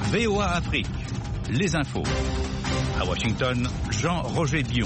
VOA Afrique, les infos. À Washington, Jean-Roger Bion.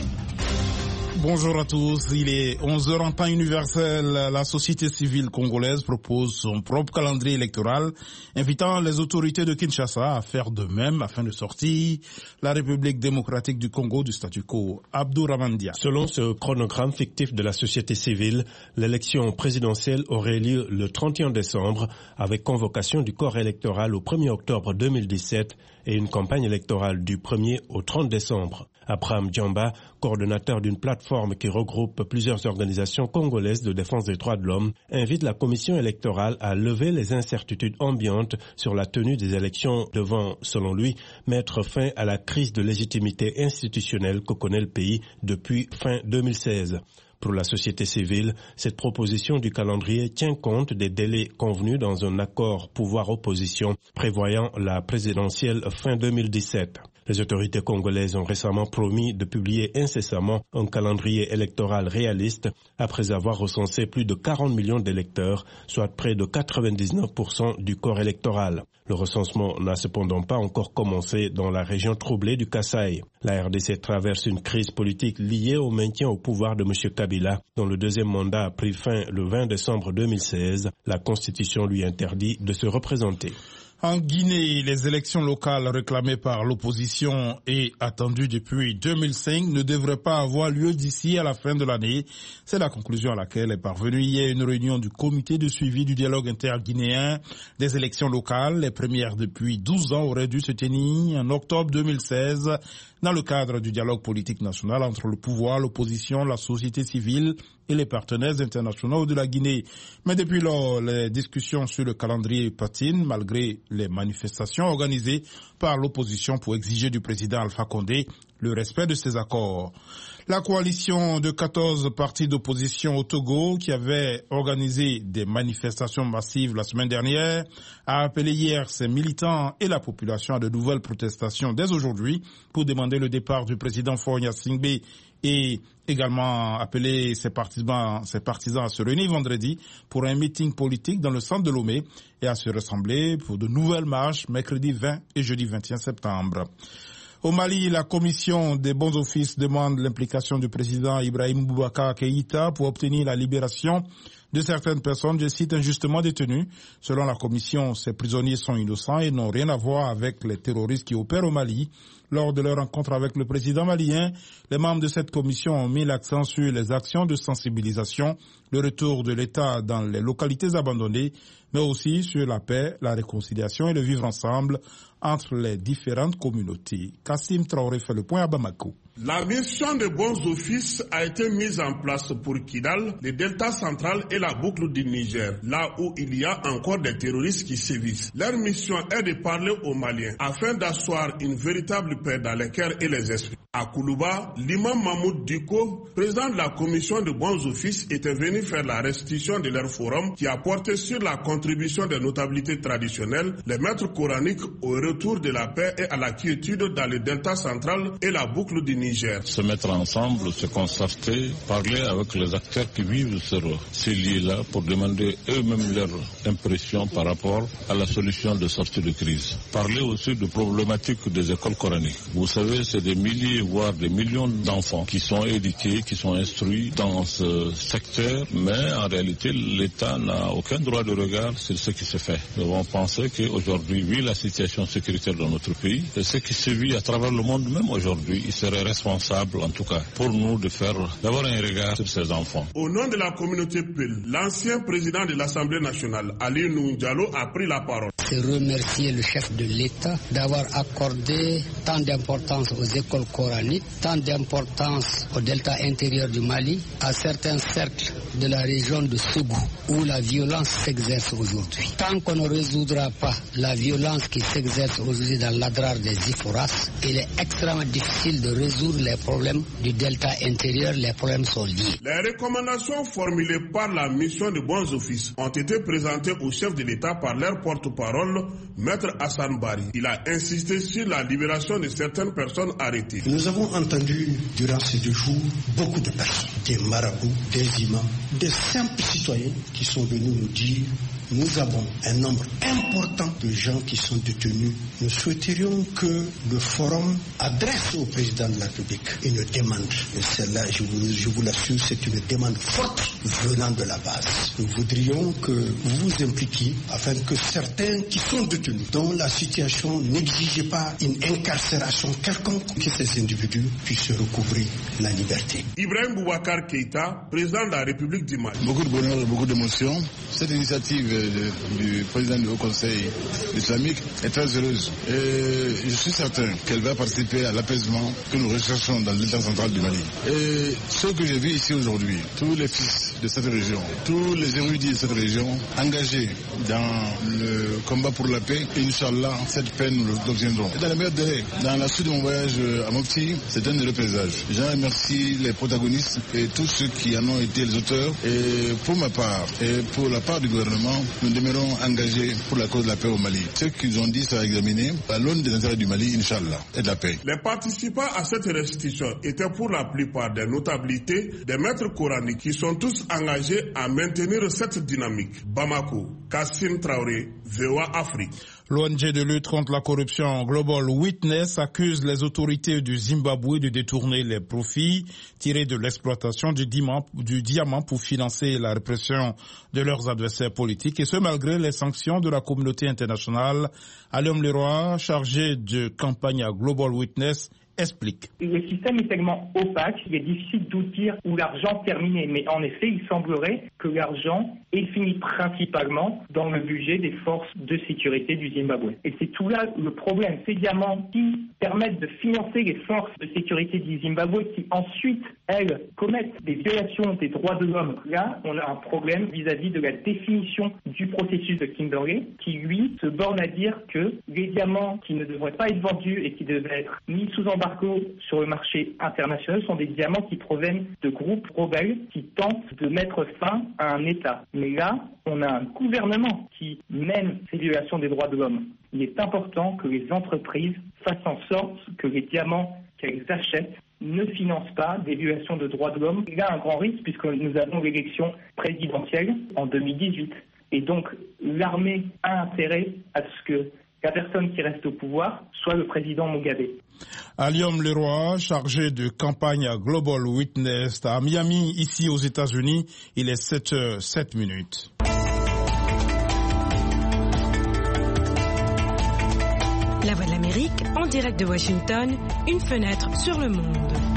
Bonjour à tous, il est 11h en temps universel. La société civile congolaise propose son propre calendrier électoral, invitant les autorités de Kinshasa à faire de même afin de sortir la République démocratique du Congo du statu quo. Abdourahmane Dia. Selon ce chronogramme fictif de la société civile, l'élection présidentielle aurait lieu le 31 décembre avec convocation du corps électoral au 1er octobre 2017 et une campagne électorale du 1er au 30 décembre. Abraham Djamba, coordonnateur d'une plateforme qui regroupe plusieurs organisations congolaises de défense des droits de l'homme, invite la commission électorale à lever les incertitudes ambiantes sur la tenue des élections devant, selon lui, mettre fin à la crise de légitimité institutionnelle que connaît le pays depuis fin 2016. Pour la société civile, cette proposition du calendrier tient compte des délais convenus dans un accord pouvoir-opposition prévoyant la présidentielle fin 2017. Les autorités congolaises ont récemment promis de publier incessamment un calendrier électoral réaliste après avoir recensé plus de 40 millions d'électeurs, soit près de 99% du corps électoral. Le recensement n'a cependant pas encore commencé dans la région troublée du Kasaï. La RDC traverse une crise politique liée au maintien au pouvoir de M. Kabila, dont le deuxième mandat a pris fin le 20 décembre 2016. La Constitution lui interdit de se représenter. En Guinée, les élections locales réclamées par l'opposition et attendues depuis 2005 ne devraient pas avoir lieu d'ici à la fin de l'année. C'est la conclusion à laquelle est parvenue hier une réunion du comité de suivi du dialogue interguinéen des élections locales. Les premières depuis 12 ans auraient dû se tenir en octobre 2016 dans le cadre du dialogue politique national entre le pouvoir, l'opposition, la société civile et les partenaires internationaux de la Guinée. Mais depuis lors, les discussions sur le calendrier patinent malgré les manifestations organisées par l'opposition pour exiger du président Alpha Condé le respect de ces accords. La coalition de 14 partis d'opposition au Togo, qui avait organisé des manifestations massives la semaine dernière, a appelé hier ses militants et la population à de nouvelles protestations dès aujourd'hui pour demander le départ du président Faure Gnassingbé et également appeler ses partisans à se réunir vendredi pour un meeting politique dans le centre de Lomé et à se rassembler pour de nouvelles marches mercredi 20 et jeudi 21 septembre. Au Mali, la commission des bons offices demande l'implication du président Ibrahim Boubacar Keïta pour obtenir la libération de certaines personnes, je cite, injustement détenues. Selon la commission, ces prisonniers sont innocents et n'ont rien à voir avec les terroristes qui opèrent au Mali. Lors de leur rencontre avec le président malien, les membres de cette commission ont mis l'accent sur les actions de sensibilisation, le retour de l'État dans les localités abandonnées, mais aussi sur la paix, la réconciliation et le vivre ensemble entre les différentes communautés. Kassim Traoré fait le point à Bamako. La mission de bons offices a été mise en place pour Kidal, le delta central et la boucle du Niger, là où il y a encore des terroristes qui sévissent. Leur mission est de parler aux Maliens afin d'asseoir une véritable paix dans les cœurs et les esprits. À Koulouba, l'imam Mahmoud Diko, président de la commission de bons offices, était venu faire la restitution de leur forum qui a porté sur la contribution des notabilités traditionnelles, les maîtres coraniques au retour de la paix et à la quiétude dans le delta central et la boucle du Niger. Se mettre ensemble, se concerter, parler avec les acteurs qui vivent sur ces lieux-là pour demander eux-mêmes leur impression par rapport à la solution de sortie de crise. Parler aussi de problématiques des écoles coraniques. Vous savez, c'est des milliers, voire des millions d'enfants qui sont éduqués, qui sont instruits dans ce secteur, mais en réalité, l'État n'a aucun droit de regard sur ce qui se fait. Nous devons penser qu'aujourd'hui, vu la situation sécuritaire dans notre pays, et ce qui se vit à travers le monde même aujourd'hui, il serait responsable, en tout cas, pour nous d'avoir un regard sur ces enfants. Au nom de la communauté Peul, l'ancien président de l'Assemblée nationale, Ali Noun Diallo, a pris la parole. C'est remercier le chef de l'État d'avoir accordé tant d'importance aux écoles coraniques, tant d'importance au delta intérieur du Mali, à certains cercles de la région de Sougou, où la violence s'exerce aujourd'hui. Tant qu'on ne résoudra pas la violence qui s'exerce aujourd'hui dans l'adrar des Iforas, il est extrêmement difficile de résoudre les problèmes du delta intérieur. Les problèmes sont liés. Les recommandations formulées par la mission de bons offices ont été présentées au chef de l'État par leur porte-parole, Maître Hassan Bari. Il a insisté sur la libération de certaines personnes arrêtées. Nous avons entendu durant ces 2 jours beaucoup de personnes, des marabouts, des imams, des simples citoyens qui sont venus nous dire nous avons un nombre important de gens qui sont détenus. Nous souhaiterions que le forum adresse au président de la République une demande. Et celle-là, je vous l'assure, c'est une demande forte venant de la base. Nous voudrions que vous vous impliquiez afin que certains qui sont détenus, dont la situation n'exige pas une incarcération quelconque, que ces individus puissent recouvrer la liberté. Ibrahim Boubacar Keïta, président de la République du Mali. Beaucoup de bonheur et beaucoup d'émotion. Cette initiative du président du Haut Conseil islamique est très heureuse. Et je suis certain qu'elle va participer à l'apaisement que nous recherchons dans l'État central du Mali. Et ce que j'ai vu ici aujourd'hui, tous les fils de cette région, tous les érudits de cette région engagés dans le combat pour la paix, Inch'Allah, cette paix nous l'obtiendrons. Et dans les meilleurs délais, dans la suite de mon voyage à Mopti, c'est un heureux présage. Je remercie les protagonistes et tous ceux qui en ont été les auteurs. Et pour ma part, et pour la part du gouvernement, nous demeurons engagés pour la cause de la paix au Mali. Ce qu'ils ont dit sera examiné à l'aune des intérêts du Mali, Inch'Allah, et de la paix. Les participants à cette restitution étaient pour la plupart des notabilités, des maîtres coraniques qui sont tous engagés à maintenir cette dynamique. Bamako, Kassim Traoré, VOA Afrique. L'ONG de lutte contre la corruption Global Witness accuse les autorités du Zimbabwe de détourner les profits tirés de l'exploitation du diamant pour financer la répression de leurs adversaires politiques, et ce malgré les sanctions de la communauté internationale. Aliom Leroy, chargé de campagne à Global Witness, explique. Le système est tellement opaque, il est difficile de dire où l'argent terminé. Mais en effet, il semblerait que l'argent ait fini principalement dans le budget des forces de sécurité du Zimbabwe. Et c'est tout là le problème. Ces diamants qui permettent de financer les forces de sécurité du Zimbabwe qui ensuite, elles, commettent des violations des droits de l'homme. Là, on a un problème vis-à-vis de la définition du processus de Kimberley qui, lui, se borne à dire que les diamants qui ne devraient pas être vendus et qui devraient être mis sous embargo sur le marché international sont des diamants qui proviennent de groupes rebelles qui tentent de mettre fin à un État. Mais là, on a un gouvernement qui mène ces violations des droits de l'homme. Il est important que les entreprises fassent en sorte que les diamants qu'elles achètent ne financent pas des violations de droits de l'homme. Il y a un grand risque puisque nous avons l'élection présidentielle en 2018. Et donc, l'armée a intérêt à ce que la personne qui reste au pouvoir soit le président Mugabe. Aliom Leroy, chargé de campagne à Global Witness à Miami, ici aux États-Unis, il est 7h07. La Voix de l'Amérique, en direct de Washington, une fenêtre sur le monde.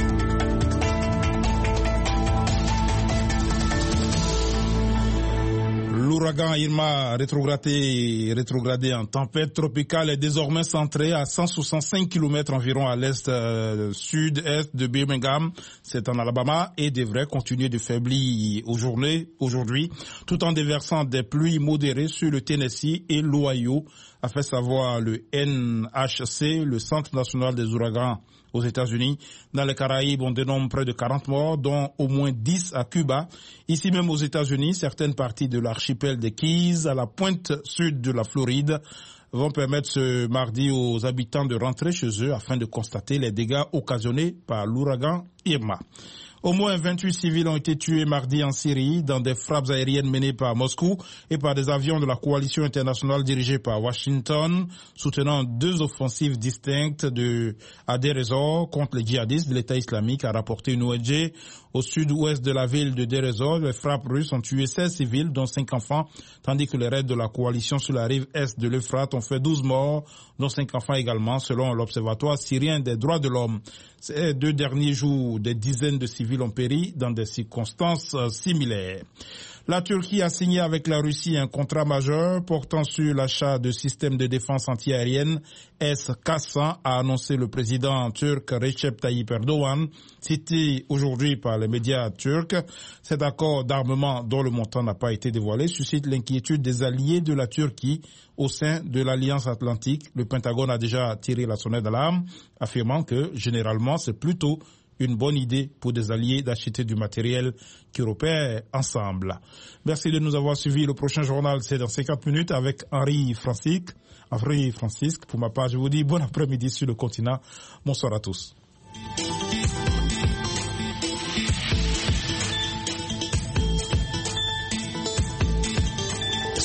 L'ouragan Irma, rétrogradé en tempête tropicale, est désormais centré à 165 km environ à l'est-sud-est de Birmingham, c'est en Alabama, et devrait continuer de faiblir aujourd'hui, tout en déversant des pluies modérées sur le Tennessee et l'Ohio, a fait savoir le NHC, le Centre national des ouragans aux États-Unis. Dans les Caraïbes, on dénombre près de 40 morts, dont au moins 10 à Cuba. Ici même aux États-Unis, certaines parties de l'archipel des Keys, à la pointe sud de la Floride, vont permettre ce mardi aux habitants de rentrer chez eux afin de constater les dégâts occasionnés par l'ouragan Irma. Au moins 28 civils ont été tués mardi en Syrie dans des frappes aériennes menées par Moscou et par des avions de la coalition internationale dirigée par Washington, soutenant 2 offensives distinctes à Deir ez-Zor contre les djihadistes de l'État islamique, a rapporté une ONG. Au sud-ouest de la ville de Deir ez-Zor, les frappes russes ont tué 16 civils, dont 5 enfants, tandis que les raids de la coalition sur la rive est de l'Euphrate ont fait 12 morts, dont 5 enfants également, selon l'Observatoire syrien des droits de l'homme. Ces 2 derniers jours, des dizaines de civils ont péri dans des circonstances similaires. La Turquie a signé avec la Russie un contrat majeur portant sur l'achat de systèmes de défense antiaérienne S-400, a annoncé le président turc Recep Tayyip Erdogan, cité aujourd'hui par les médias turcs. Cet accord d'armement, dont le montant n'a pas été dévoilé, suscite l'inquiétude des alliés de la Turquie au sein de l'Alliance Atlantique. Le Pentagone a déjà tiré la sonnette d'alarme, affirmant que généralement c'est plutôt une bonne idée pour des alliés d'acheter du matériel qui opère ensemble. Merci de nous avoir suivis. Le prochain journal, c'est dans 50 minutes avec Henri Francisque. Pour ma part, je vous dis bon après-midi sur le continent. Bonsoir à tous.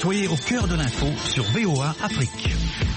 Soyez au cœur de l'info sur VOA Afrique.